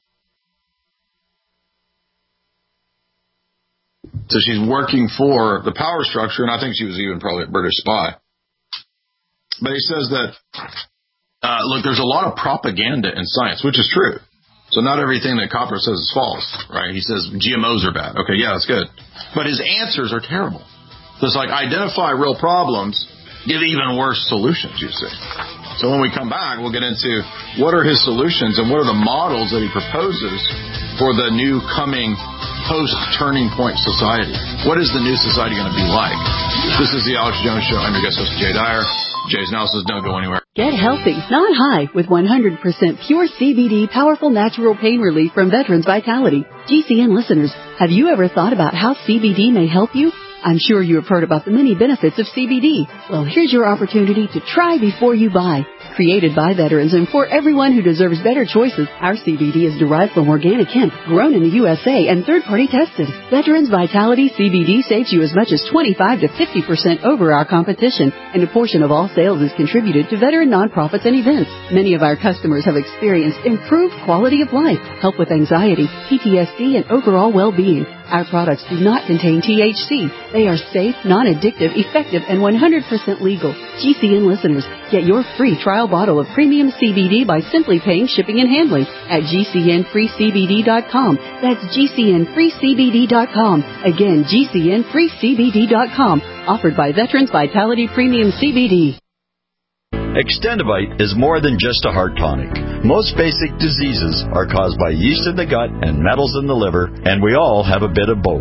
So she's working for the power structure, and I think she was even probably a British spy. But he says that Uh, look, there's a lot of propaganda in science, which is true. So not everything that Copper says is false, right? He says G M Os are bad. Okay, yeah, that's good. But his answers are terrible. So it's like identify real problems, give even worse solutions, you see. So when we come back, we'll get into what are his solutions and what are the models that he proposes for the new coming post-turning point society. What is the new society going to be like? This is the Alex Jones Show. I'm your guest host, Jay Dyer. Jay's analysis, don't go anywhere. Get healthy, not high, with one hundred percent pure C B D powerful natural pain relief from Veterans Vitality. G C N listeners, have you ever thought about how C B D may help you? I'm sure you have heard about the many benefits of C B D. Well, here's your opportunity to try before you buy. Created by veterans and for everyone who deserves better choices, our C B D is derived from organic hemp, grown in the U S A and third-party tested. Veterans Vitality C B D saves you as much as twenty-five to fifty percent over our competition, and a portion of all sales is contributed to veteran nonprofits and events. Many of our customers have experienced improved quality of life, help with anxiety, P T S D, and overall well-being. Our products do not contain T H C. They are safe, non-addictive, effective, and one hundred percent legal. G C N listeners, get your free trial bottle of premium C B D by simply paying shipping and handling at G C N free C B D dot com. That's G C N free C B D dot com. Again, G C N free C B D dot com. Offered by Veterans Vitality Premium C B D. Extendivite is more than just a heart tonic. Most basic diseases are caused by yeast in the gut and metals in the liver, and we all have a bit of both.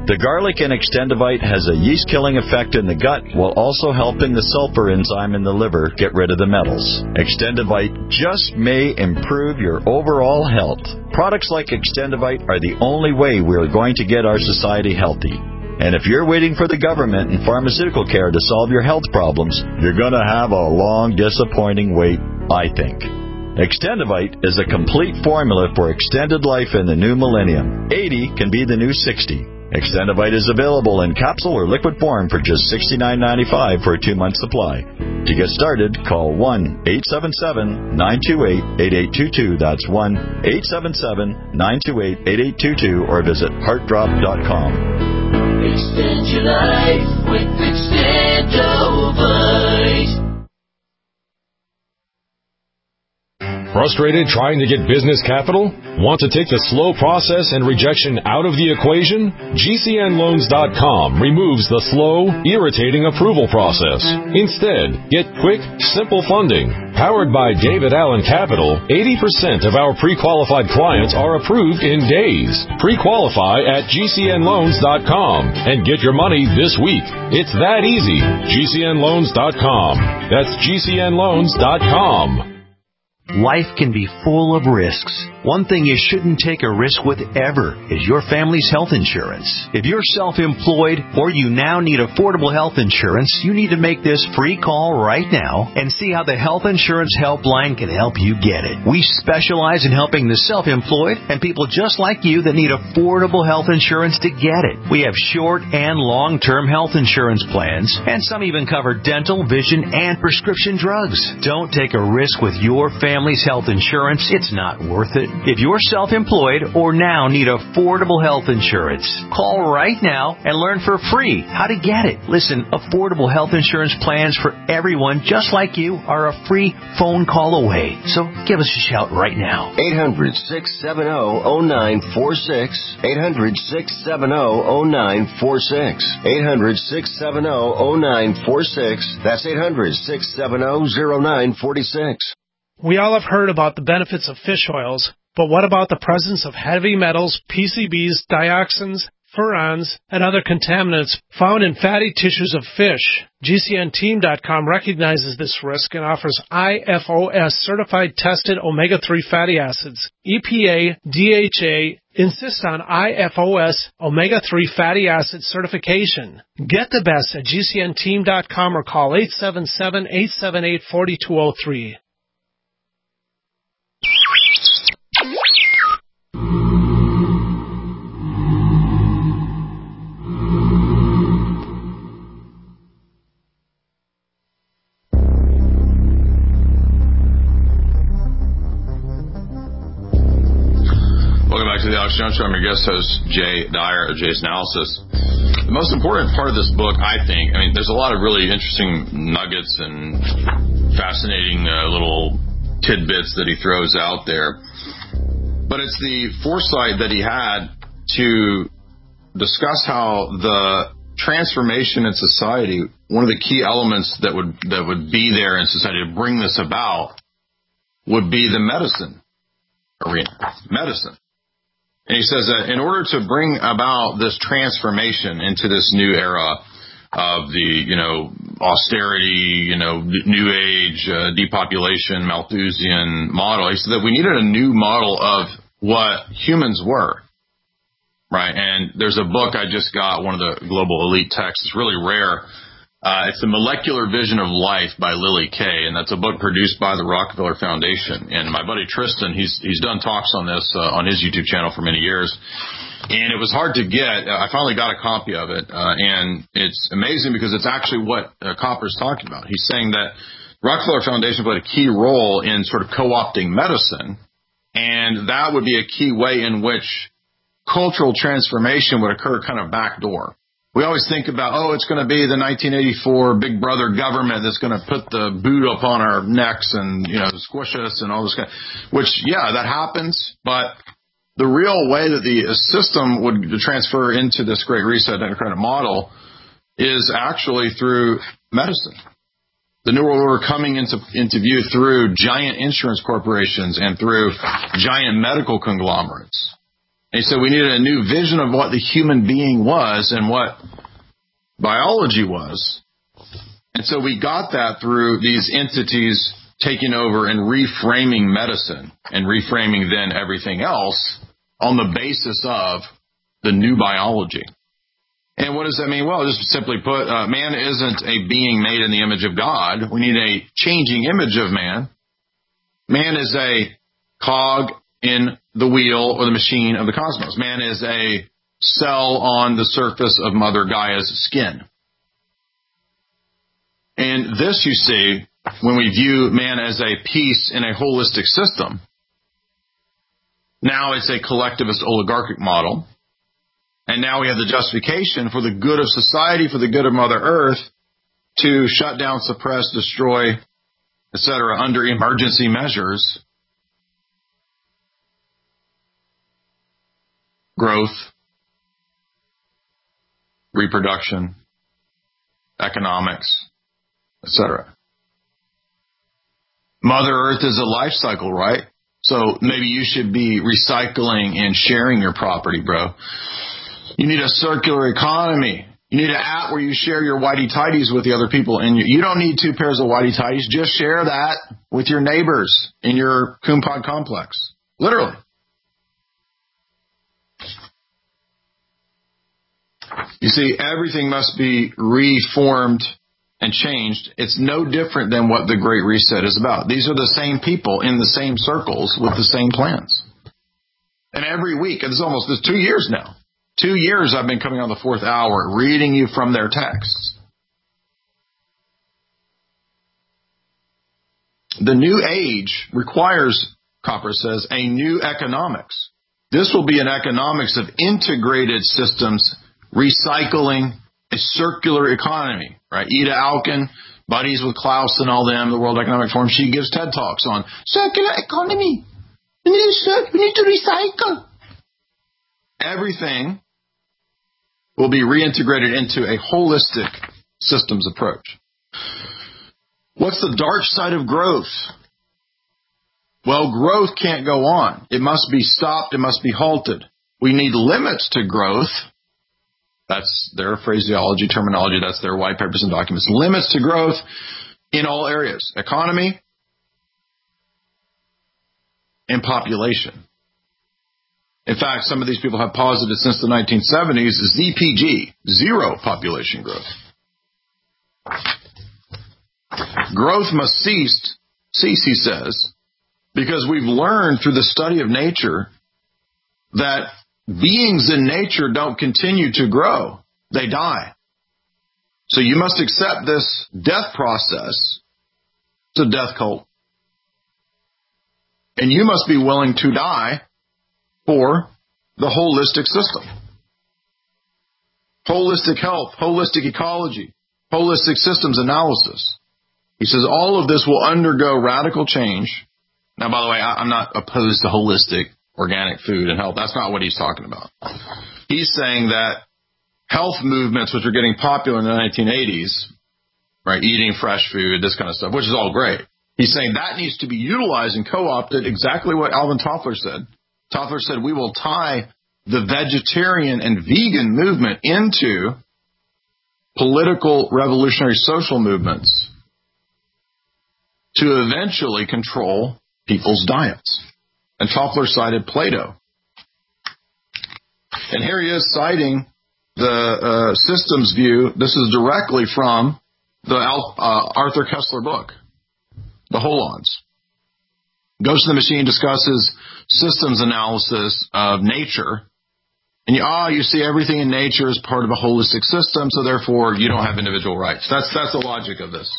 The garlic in Extendivite has a yeast-killing effect in the gut while also helping the sulfur enzyme in the liver get rid of the metals. Extendivite just may improve your overall health. Products like Extendivite are the only way we are going to get our society healthy. And if you're waiting for the government and pharmaceutical care to solve your health problems, you're going to have a long, disappointing wait, I think. Extendivite is a complete formula for extended life in the new millennium. eighty can be the new sixty. Extendivite is available in capsule or liquid form for just sixty-nine ninety-five for a two-month supply. To get started, call one eight seven seven, nine two eight, eight eight two two. That's one eight seven seven, nine two eight, eight eight two two or visit heart drop dot com. Extend your life with Extendivite. Frustrated trying to get business capital? Want to take the slow process and rejection out of the equation? G C N loans dot com removes the slow, irritating approval process. Instead, get quick, simple funding. Powered by David Allen Capital, eighty percent of our pre-qualified clients are approved in days. Pre-qualify at G C N loans dot com and get your money this week. It's that easy. G C N loans dot com. That's G C N loans dot com. Life can be full of risks. One thing you shouldn't take a risk with ever is your family's health insurance. If you're self-employed or you now need affordable health insurance, you need to make this free call right now and see how the Health Insurance Helpline can help you get it. We specialize in helping the self-employed and people just like you that need affordable health insurance to get it. We have short and long-term health insurance plans, and some even cover dental, vision, and prescription drugs. Don't take a risk with your family. Family's health insurance, it's not worth it. If you're self-employed or now need affordable health insurance, call right now and learn for free how to get it. Listen, affordable health insurance plans for everyone just like you are a free phone call away. So give us a shout right now. eight hundred, six seven zero, zero nine four six. eight hundred, six seven zero, zero nine four six. eight hundred, six seven zero, zero nine four six. That's eight hundred, six seven zero, zero nine four six. We all have heard about the benefits of fish oils, but what about the presence of heavy metals, P C Bs, dioxins, furans, and other contaminants found in fatty tissues of fish? G C N team dot com recognizes this risk and offers I F O S-certified tested omega three fatty acids. E P A, D H A, insist on I F O S omega three fatty acid certification. Get the best at G C N team dot com or call eight seven seven, eight seven eight, four two zero three. Welcome back to the Alex Jones Show. I'm your guest host, Jay Dyer of Jay's Analysis. The most important part of this book, I think, I mean, there's a lot of really interesting nuggets and fascinating uh, little tidbits that he throws out there. But it's the foresight that he had to discuss how the transformation in society, one of the key elements that would that would be there in society to bring this about would be the medicine arena. Medicine. And he says that in order to bring about this transformation into this new era of the, you know, austerity, you know, new age, uh, depopulation, Malthusian model, he said that we needed a new model of what humans were, right? And there's a book I just got, one of the global elite texts. It's really rare. Uh, it's The Molecular Vision of Life by Lily Kay, and that's a book produced by the Rockefeller Foundation. And my buddy Tristan, he's he's done talks on this uh, on his YouTube channel for many years. And it was hard to get. I finally got a copy of it, uh, and it's amazing because it's actually what uh, Copper's talking about. He's saying that Rockefeller Foundation played a key role in sort of co-opting medicine, and that would be a key way in which cultural transformation would occur kind of backdoor. We always think about, oh, it's going to be the nineteen eighty-four Big Brother government that's going to put the boot up on our necks and, you know, squish us and all this kind of, which, yeah, that happens. But the real way that the system would transfer into this Great Reset Democratic model is actually through medicine. The New World Order coming into, into view through giant insurance corporations and through giant medical conglomerates. And he said we needed a new vision of what the human being was and what biology was. And so we got that through these entities taking over and reframing medicine and reframing then everything else on the basis of the new biology. And what does that mean? Well, just simply put, uh, man isn't a being made in the image of God. We need a changing image of man. Man is a cog in the wheel or the machine of the cosmos. Man is a cell on the surface of Mother Gaia's skin. And this, you see, when we view man as a piece in a holistic system, now it's a collectivist oligarchic model. And now we have the justification for the good of society, for the good of Mother Earth, to shut down, suppress, destroy, et cetera, under emergency measures, growth, reproduction, economics, et cetera. Mother Earth is a life cycle, right? So maybe you should be recycling and sharing your property, bro. You need a circular economy. You need an app where you share your whitey-tidies with the other people. And you, you don't need two pairs of whitey-tidies. Just share that with your neighbors in your Kumpad complex. Literally. You see, everything must be reformed and changed. It's no different than what the Great Reset is about. These are the same people in the same circles with the same plans. And every week, it's almost it's two years now. Two years I've been coming on the fourth hour, reading you from their texts. The new age requires, Copper says, a new economics. This will be an economics of integrated systems, recycling, a circular economy, right? Ida Alkin, buddies with Klaus and all them, the World Economic Forum, she gives TED Talks on circular economy. We need to, we need to recycle. Everything will be reintegrated into a holistic systems approach. What's the dark side of growth? Well, growth can't go on. It must be stopped. It must be halted. We need limits to growth. That's their phraseology, terminology. That's their white papers and documents. Limits to growth in all areas. Economy and population. In fact, some of these people have posited since the nineteen seventies Z P G, zero population growth. Growth must cease, cease, he says, because we've learned through the study of nature that beings in nature don't continue to grow. They die. So you must accept this death process. It's a death cult. And you must be willing to die for the holistic system. Holistic health, holistic ecology, holistic systems analysis. He says all of this will undergo radical change. Now, by the way, I'm not opposed to holistic organic food and health. That's not what he's talking about. He's saying that health movements, which are getting popular in the nineteen eighties, right, eating fresh food, this kind of stuff, which is all great. He's saying that needs to be utilized and co-opted, exactly what Alvin Toffler said. Toffler said we will tie the vegetarian and vegan movement into political revolutionary social movements to eventually control people's diets. And Toffler cited Plato. And here he is citing the uh, systems view. This is directly from the uh, Arthur Koestler book, The Holons. Goes to the Machine, discusses systems analysis of nature. And you, ah, you see everything in nature is part of a holistic system, so therefore you don't have individual rights. That's, that's the logic of this.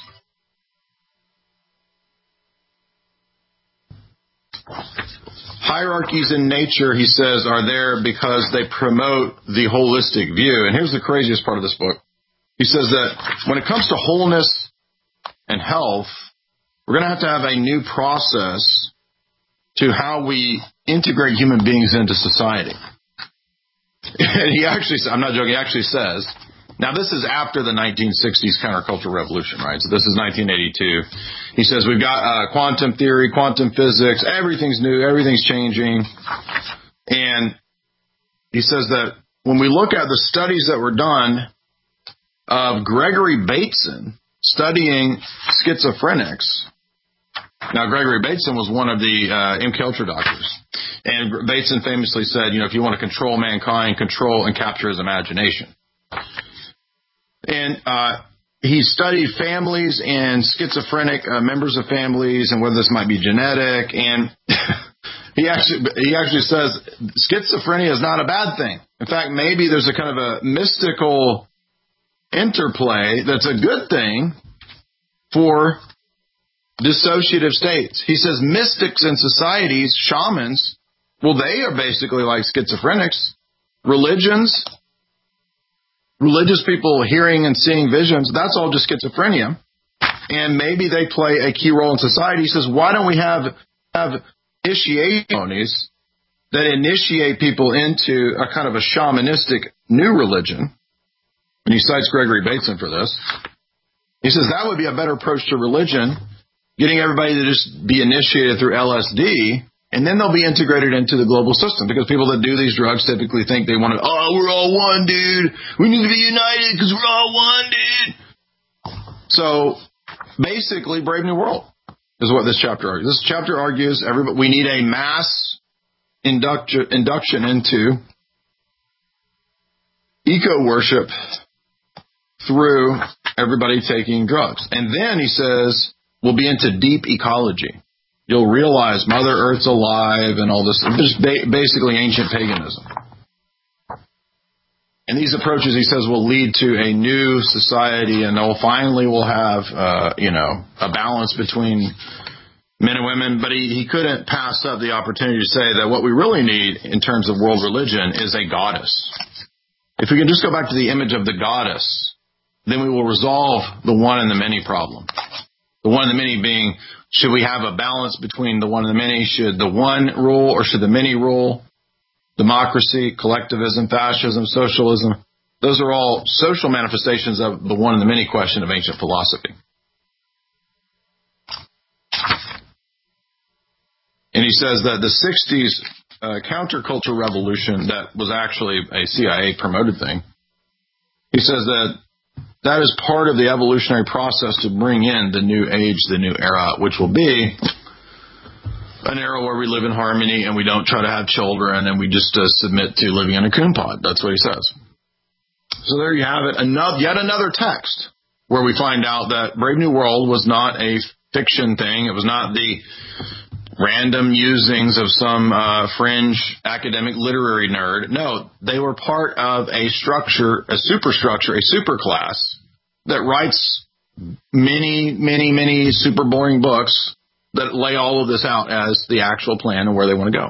Hierarchies in nature, he says, are there because they promote the holistic view. And here's the craziest part of this book. He says that when it comes to wholeness and health, we're going to have to have a new process to how we integrate human beings into society. And he actually, I'm not joking, he actually says, now this is after the nineteen sixties countercultural revolution, right? So this is nineteen eighty-two. He says we've got uh, quantum theory, quantum physics, everything's new, everything's changing. And he says that when we look at the studies that were done of Gregory Bateson studying schizophrenics. Now, Gregory Bateson was one of the uh, M K Ultra doctors. And Bateson famously said, you know, if you want to control mankind, control and capture his imagination. And uh, he studied families and schizophrenic uh, members of families and whether this might be genetic. And he actually he actually says schizophrenia is not a bad thing. In fact, maybe there's a kind of a mystical interplay that's a good thing for dissociative states. He says mystics in societies, shamans, well, they are basically like schizophrenics. Religions, religious people hearing and seeing visions, that's all just schizophrenia. And maybe they play a key role in society. He says, why don't we have, have initiation ceremonies that initiate people into a kind of a shamanistic new religion? And he cites Gregory Bateson for this. He says that would be a better approach to religion, getting everybody to just be initiated through L S D, and then they'll be integrated into the global system. Because people that do these drugs typically think they want to, oh, we're all one, dude. We need to be united because we're all one, dude. So basically, Brave New World is what this chapter argues. This chapter argues everybody, we need a mass induction, induction into eco-worship through everybody taking drugs. And then he says, we'll be into deep ecology. You'll realize Mother Earth's alive and all this. Just ba- basically ancient paganism. And these approaches, he says, will lead to a new society, and they'll finally will have, uh, you know, a balance between men and women. But he, he couldn't pass up the opportunity to say that what we really need in terms of world religion is a goddess. If we can just go back to the image of the goddess, then we will resolve the one and the many problem. The one and the many being, should we have a balance between the one and the many? Should the one rule or should the many rule? Democracy, collectivism, fascism, socialism, those are all social manifestations of the one and the many question of ancient philosophy. And he says that the sixties uh, counterculture revolution that was actually a C I A-promoted thing, he says that that is part of the evolutionary process to bring in the new age, the new era, which will be an era where we live in harmony and we don't try to have children and we just uh, submit to living in a coon pod. That's what he says. So there you have it. Another, yet another text where we find out that Brave New World was not a fiction thing. It was not the random usings of some uh, fringe academic literary nerd. No, they were part of a structure, a superstructure, a superclass that writes many, many, many super boring books that lay all of this out as the actual plan and where they want to go.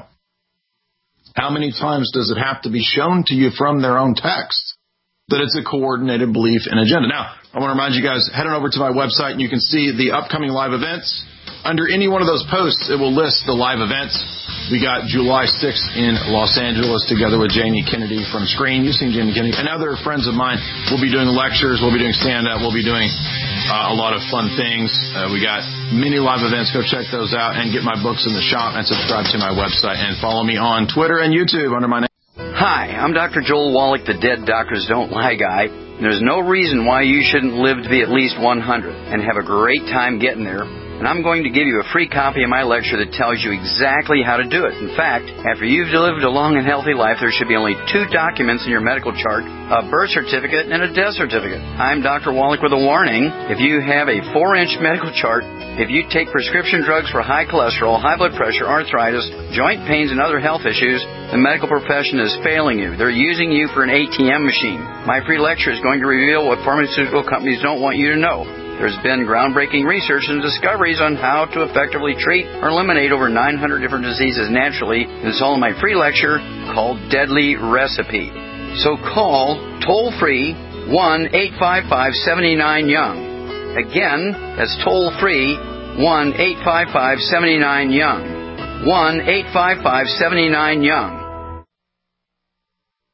How many times does it have to be shown to you from their own text that it's a coordinated belief and agenda? Now, I want to remind you guys, head on over to my website and you can see the upcoming live events. Under any one of those posts, it will list the live events. We got July sixth in Los Angeles together with Jamie Kennedy from Screen. You've seen Jamie Kennedy. And other friends of mine. We'll be doing lectures. We'll be doing stand-up. We'll be doing uh, a lot of fun things. Uh, we got many live events. Go check those out and get my books in the shop and subscribe to my website. And follow me on Twitter and YouTube under my name. Hi, I'm Doctor Joel Wallach, the Dead Doctors Don't Lie guy. There's no reason why you shouldn't live to be at least one hundred and have a great time getting there. And I'm going to give you a free copy of my lecture that tells you exactly how to do it. In fact, after you've lived a long and healthy life, there should be only two documents in your medical chart, a birth certificate and a death certificate. I'm Doctor Wallach with a warning. If you have a four-inch medical chart, if you take prescription drugs for high cholesterol, high blood pressure, arthritis, joint pains, and other health issues, the medical profession is failing you. They're using you for an A T M machine. My free lecture is going to reveal what pharmaceutical companies don't want you to know. There's been groundbreaking research and discoveries on how to effectively treat or eliminate over nine hundred different diseases naturally. It's all in my free lecture called Deadly Recipe. So call toll-free one eight five five, seven nine, young. Again, that's toll-free one eight five five, seven nine, young. one eight five five, seven nine, young.